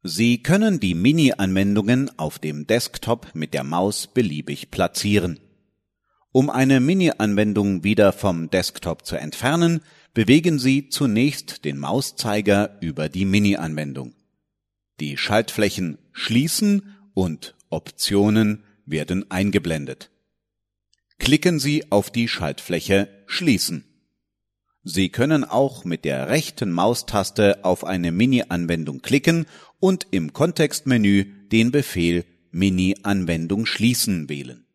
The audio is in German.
Sie können die Mini-Anwendungen auf dem Desktop mit der Maus beliebig platzieren. Um eine Mini-Anwendung wieder vom Desktop zu entfernen, bewegen Sie zunächst den Mauszeiger über die Mini-Anwendung. Die Schaltflächen Schließen und Optionen werden eingeblendet. Klicken Sie auf die Schaltfläche Schließen. Sie können auch mit der rechten Maustaste auf eine Mini-Anwendung klicken und im Kontextmenü den Befehl Mini-Anwendung schließen wählen.